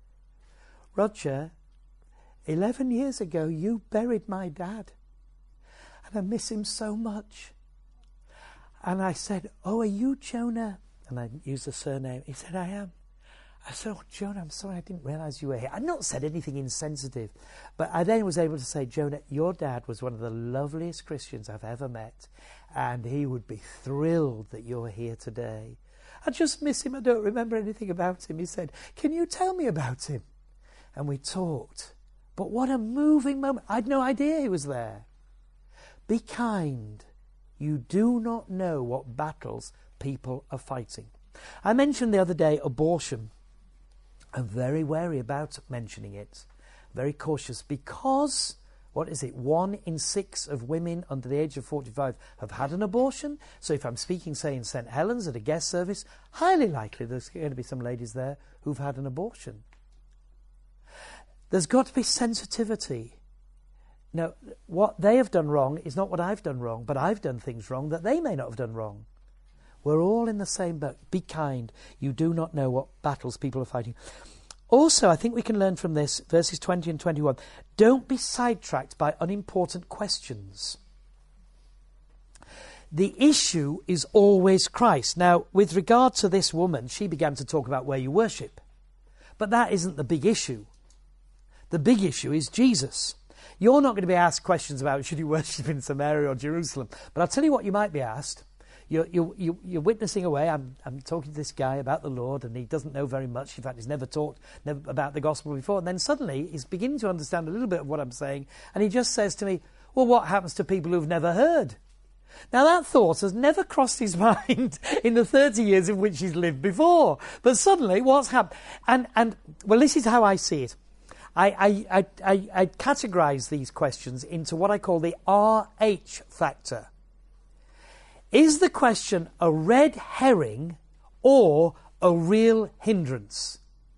Roger, eleven years ago, you buried my dad. And I miss him so much. And I said, oh, are you Jonah? And I used the surname. He said, I am. I said, oh, Jonah, I'm sorry, I didn't realise you were here. I'd not said anything insensitive, but I then was able to say, Jonah, your dad was one of the loveliest Christians I've ever met, and he would be thrilled that you're here today. I just miss him. I don't remember anything about him. He said, can you tell me about him? And we talked. But what a moving moment. I had no idea he was there. Be kind. You do not know what battles people are fighting. I mentioned the other day abortion. I'm very wary about mentioning it, very cautious, because, what is it, one in six of women under the age of forty-five have had an abortion. So if I'm speaking, say, in Saint Helens at a guest service, highly likely there's going to be some ladies there who've had an abortion. There's got to be sensitivity. no, what they have done wrong is not what I've done wrong, but I've done things wrong that they may not have done wrong. We're all in the same boat. Be kind. You do not know what battles people are fighting. Also, I think we can learn from this, verses twenty and twenty-one, don't be sidetracked by unimportant questions. The issue is always Christ. Now, with regard to this woman, she began to talk about where you worship. But that isn't the big issue. The big issue is Jesus. You're not going to be asked questions about should you worship in Samaria or Jerusalem. But I'll tell you what you might be asked. You're, you're, you're witnessing away. I'm, I'm talking to this guy about the Lord, and he doesn't know very much. In fact, he's never talked never about the gospel before. And then suddenly he's beginning to understand a little bit of what I'm saying. And he just says to me, well, what happens to people who've never heard? Now, that thought has never crossed his mind in the thirty years in which he's lived before. But suddenly, what's happened? And, and well, this is how I see it. I, I, I, I, I categorise these questions into what I call the R H factor. Is the question a red herring or a real hindrance?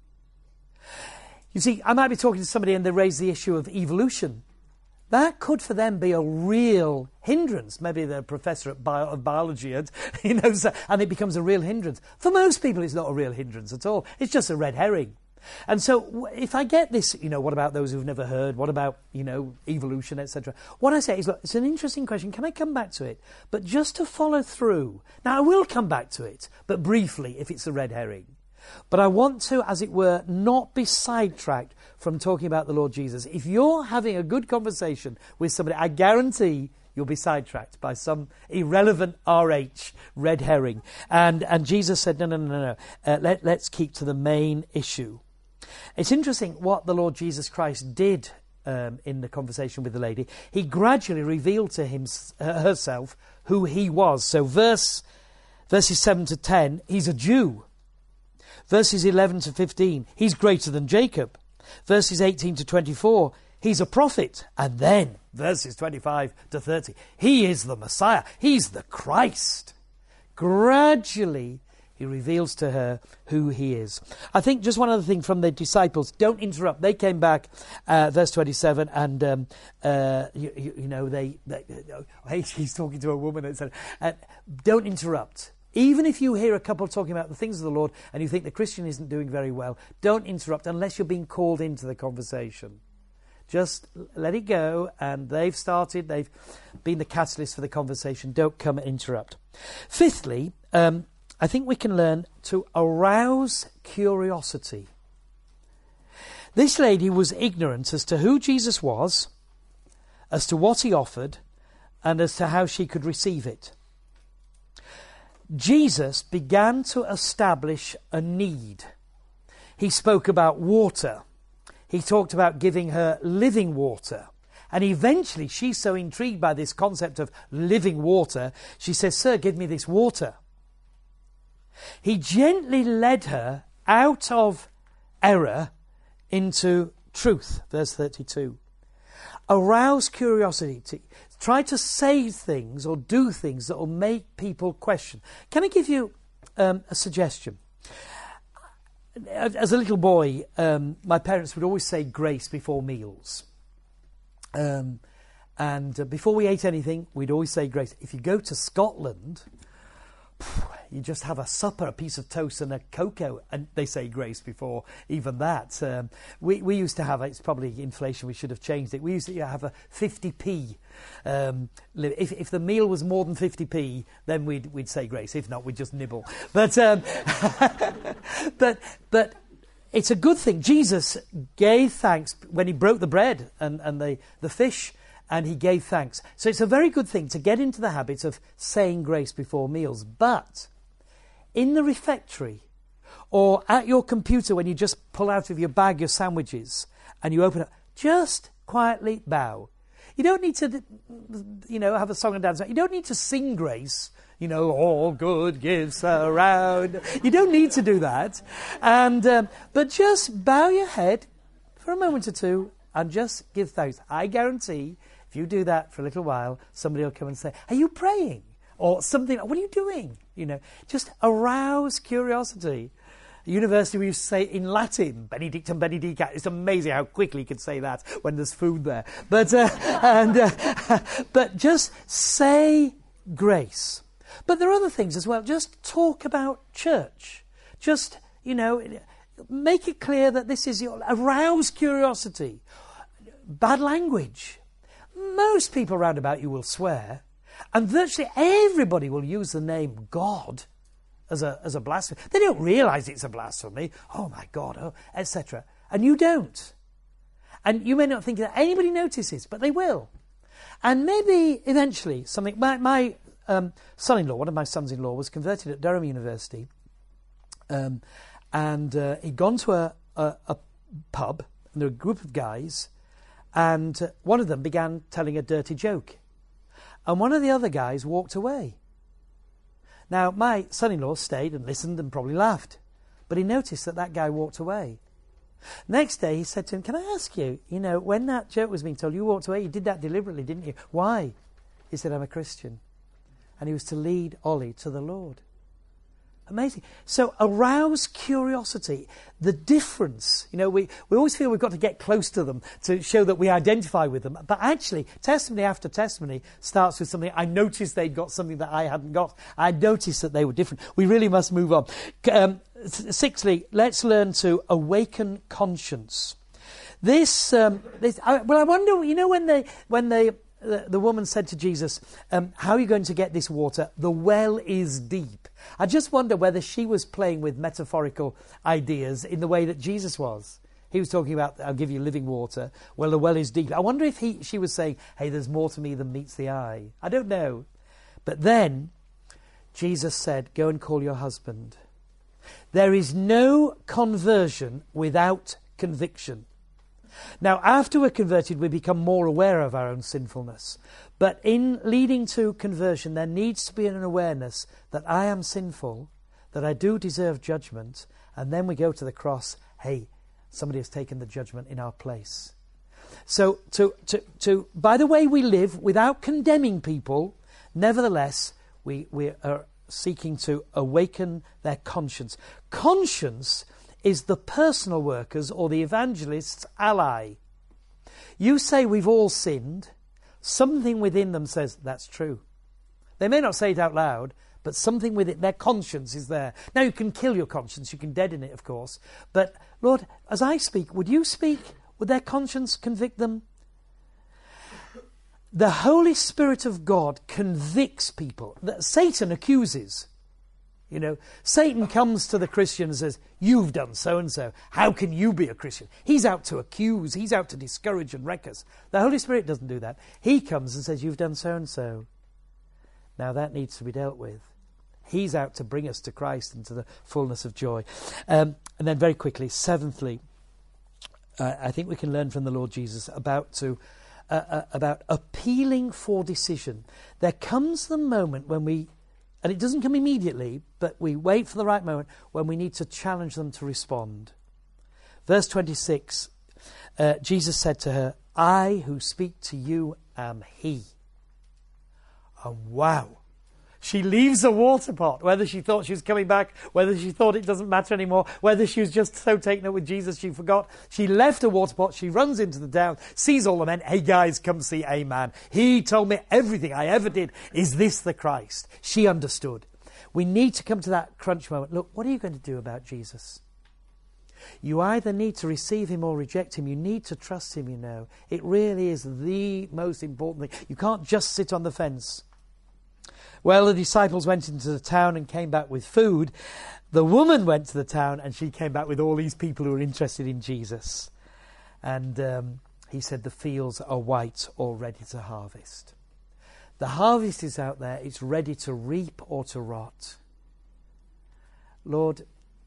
You see, I might be talking to somebody and they raise the issue of evolution. That could for them be a real hindrance. Maybe they're a professor at bio, of biology and, you know, so, and it becomes a real hindrance. For most people, it's not a real hindrance at all. It's just a red herring. And so if I get this, you know, what about those who've never heard? What about, you know, evolution, et cetera? What I say is, look, it's an interesting question. Can I come back to it? But just to follow through. Now, I will come back to it, but briefly, if it's a red herring. But I want to, as it were, not be sidetracked from talking about the Lord Jesus. If you're having a good conversation with somebody, I guarantee you'll be sidetracked by some irrelevant R H, red herring. And and Jesus said, no, no, no, no, uh, let, let's keep to the main issue. It's interesting what the Lord Jesus Christ did um, in the conversation with the lady. He gradually revealed to him, uh, herself who he was. So verse verses seven to ten, he's a Jew. Verses eleven to fifteen, he's greater than Jacob. Verses eighteen to twenty-four, he's a prophet. And then verses twenty-five to thirty, he is the Messiah. He's the Christ. Gradually, he reveals to her who he is. I think just one other thing from the disciples. Don't interrupt. They came back, uh, verse twenty-seven, and, um, uh, you, you, you know, they, they, hey, he's talking to a woman and said, uh, don't interrupt. Even if you hear a couple talking about the things of the Lord and you think the Christian isn't doing very well, don't interrupt unless you're being called into the conversation. Just let it go, and they've started, they've been the catalyst for the conversation. Don't come and interrupt. Fifthly, um, I think we can learn to arouse curiosity. This lady was ignorant as to who Jesus was, as to what he offered, and as to how she could receive it. Jesus began to establish a need. He spoke about water. He talked about giving her living water. And eventually she's so intrigued by this concept of living water, she says, "Sir, give me this water." He gently led her out of error into truth. Verse thirty-two. Arouse curiosity. Try to say things or do things that will make people question. Can I give you um, a suggestion? As a little boy, um, my parents would always say grace before meals. Um, and uh, before we ate anything, we'd always say grace. If you go to Scotland, you just have a supper, a piece of toast and a cocoa, and they say grace before even that. Um, we, we used to have, it's probably inflation, we should have changed it. We used to have a fifty p. Um, if, if the meal was more than fifty p, then we'd, we'd say grace. If not, we'd just nibble. But, um, but, but it's a good thing. Jesus gave thanks when he broke the bread and, and the, the fish, and he gave thanks. So it's a very good thing to get into the habit of saying grace before meals. But in the refectory or at your computer when you just pull out of your bag your sandwiches and you open it, just quietly bow. You don't need to, you know, have a song and dance. You don't need to sing grace. You know, all good gifts around. You don't need to do that. And um, but just bow your head for a moment or two and just give thanks. I guarantee if you do that for a little while, somebody will come and say, "Are you praying?" Or something. "What are you doing?" You know, just arouse curiosity. At university, we used to say in Latin, benedictum benedicat. It's amazing how quickly you can say that when there's food there. But, uh, and, uh, but just say grace. But there are other things as well. Just talk about church. Just, you know, make it clear that this is your, arouse curiosity. Bad language. Most people round about you will swear, and virtually everybody will use the name God as a as a blasphemy. They don't realise it's a blasphemy. Oh my God, oh, et cetera. And you don't. And you may not think that anybody notices, but they will. And maybe eventually something. My, my um, son-in-law, one of my sons-in-law, was converted at Durham University, um, and uh, he'd gone to a, a, a pub, and there were a group of guys. And uh, one of them began telling a dirty joke. And one of the other guys walked away. Now, my son-in-law stayed and listened and probably laughed. But he noticed that that guy walked away. Next day, he said to him, can I ask you, you know, when that joke was being told, you walked away, you did that deliberately, didn't you? Why? He said, I'm a Christian. And he was to lead Ollie to the Lord. Amazing. So arouse curiosity. The difference, you know, we, we always feel we've got to get close to them to show that we identify with them. But actually, testimony after testimony starts with something. I noticed they'd got something that I hadn't got. I noticed that they were different. We really must move on. Um, sixthly, let's learn to awaken conscience. This, um, this I, well, I wonder, you know, when they, when they, the, the woman said to Jesus, um, how are you going to get this water? The well is deep. I just wonder whether she was playing with metaphorical ideas in the way that Jesus was. He was talking about, I'll give you living water. Well, the well is deep. I wonder if he, she was saying, hey, there's more to me than meets the eye. I don't know. But then Jesus said, go and call your husband. There is no conversion without conviction. Now, after we're converted, we become more aware of our own sinfulness. But in leading to conversion, there needs to be an awareness that I am sinful, that I do deserve judgment, and then we go to the cross, hey, somebody has taken the judgment in our place. So, to, to, to by the way we live, without condemning people, nevertheless, we, we are seeking to awaken their conscience. Conscience is the personal worker's or the evangelist's ally. You say we've all sinned. Something within them says that's true. They may not say it out loud, but something with it, their conscience is there. Now, you can kill your conscience, you can deaden it, of course. But, Lord, as I speak, would you speak? Would their conscience convict them? The Holy Spirit of God convicts people. Satan accuses. You know, Satan comes to the Christian and says, you've done so-and-so. How can you be a Christian? He's out to accuse. He's out to discourage and wreck us. The Holy Spirit doesn't do that. He comes and says, you've done so-and-so. Now that needs to be dealt with. He's out to bring us to Christ and to the fullness of joy. Um, and then very quickly, seventhly, uh, I think we can learn from the Lord Jesus about to uh, uh, about appealing for decision. There comes the moment when we And it doesn't come immediately, but we wait for the right moment when we need to challenge them to respond. Verse twenty-six, uh, Jesus said to her, I who speak to you am he. And wow. She leaves a water pot, whether she thought she was coming back, whether she thought it doesn't matter anymore, whether she was just so taken up with Jesus she forgot. She left a water pot, she runs into the town, sees all the men. Hey guys, come see a man. He told me everything I ever did. Is this the Christ? She understood. We need to come to that crunch moment. Look, what are you going to do about Jesus? You either need to receive him or reject him. You need to trust him, you know. It really is the most important thing. You can't just sit on the fence. Well, the disciples went into the town and came back with food. The woman went to the town and she came back with all these people who were interested in Jesus. And um, he said, the fields are white or ready to harvest. The harvest is out there. It's ready to reap or to rot. Lord,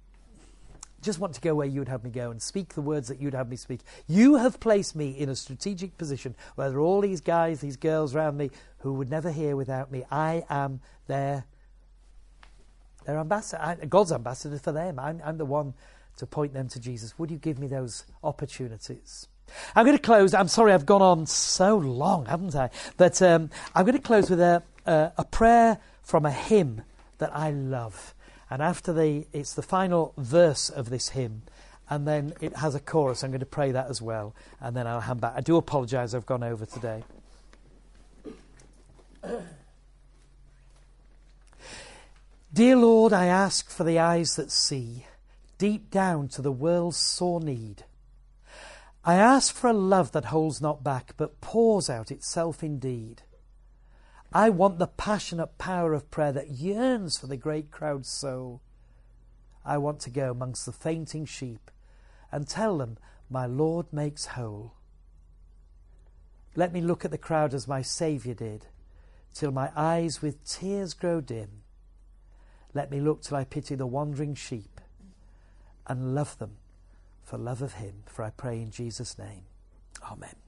just want to go where you would have me go and speak the words that you'd have me speak. You have placed me in a strategic position where there are all these guys, these girls around me who would never hear without me. I am their, their ambassador, I, God's ambassador for them. I'm, I'm the one to point them to Jesus. Would you give me those opportunities? I'm going to close. I'm sorry I've gone on so long, haven't I? But um, I'm going to close with a, a, a prayer from a hymn that I love. And after the, it's the final verse of this hymn, and then it has a chorus. I'm going to pray that as well, and then I'll hand back. I do apologise I've gone over today. Dear Lord, I ask for the eyes that see, deep down to the world's sore need. I ask for a love that holds not back, but pours out itself indeed. I want the passionate power of prayer that yearns for the great crowd's soul. I want to go amongst the fainting sheep and tell them, my Lord makes whole. Let me look at the crowd as my Saviour did, till my eyes with tears grow dim. Let me look till I pity the wandering sheep and love them for love of him. For I pray in Jesus' name. Amen.